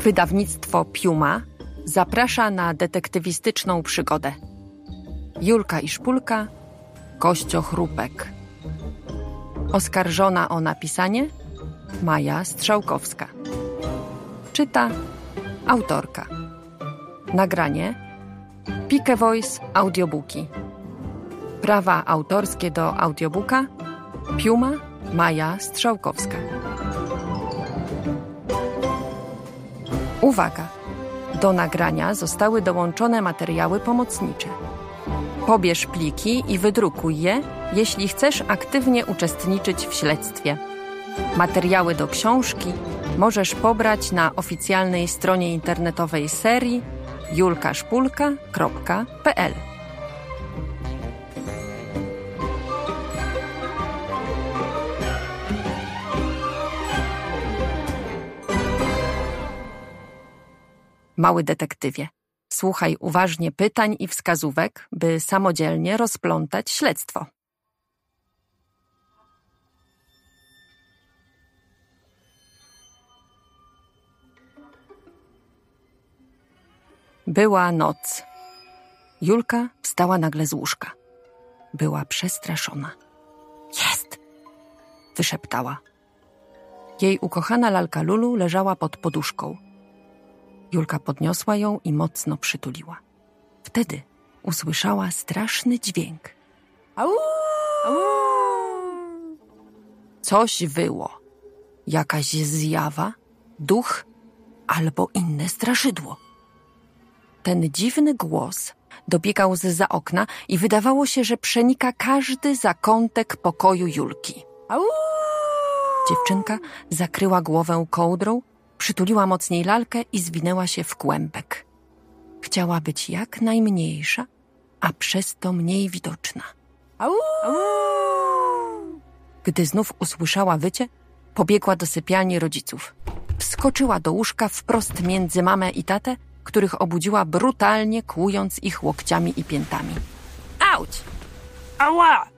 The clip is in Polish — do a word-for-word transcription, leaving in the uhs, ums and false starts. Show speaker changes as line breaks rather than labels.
Wydawnictwo Piuma zaprasza na detektywistyczną przygodę. Julka i Szpulka, kościochrupek. Oskarżona o napisanie Maja Strzałkowska. Czyta autorka. Nagranie Pike Voice Audiobooki. Prawa autorskie do audiobooka Piuma Maja Strzałkowska. Uwaga! Do nagrania zostały dołączone materiały pomocnicze. Pobierz pliki i wydrukuj je, jeśli chcesz aktywnie uczestniczyć w śledztwie. Materiały do książki możesz pobrać na oficjalnej stronie internetowej serii julka szpulka kropka p l. Mały detektywie, słuchaj uważnie pytań i wskazówek, by samodzielnie rozplątać śledztwo. Była noc. Julka wstała nagle z łóżka. Była przestraszona. Jest! Wyszeptała. Jej ukochana lalka Lulu leżała pod poduszką. Julka podniosła ją i mocno przytuliła. Wtedy usłyszała straszny dźwięk. Au! Au! Coś wyło. Jakaś zjawa, duch albo inne straszydło. Ten dziwny głos dobiegał zza okna i wydawało się, że przenika każdy zakątek pokoju Julki. Au! Dziewczynka zakryła głowę kołdrą, przytuliła mocniej lalkę i zwinęła się w kłębek. Chciała być jak najmniejsza, a przez to mniej widoczna. Au! Gdy znów usłyszała wycie, pobiegła do sypialni rodziców. Wskoczyła do łóżka wprost między mamę i tatę, których obudziła brutalnie, kłując ich łokciami i piętami. Auć!
Ała!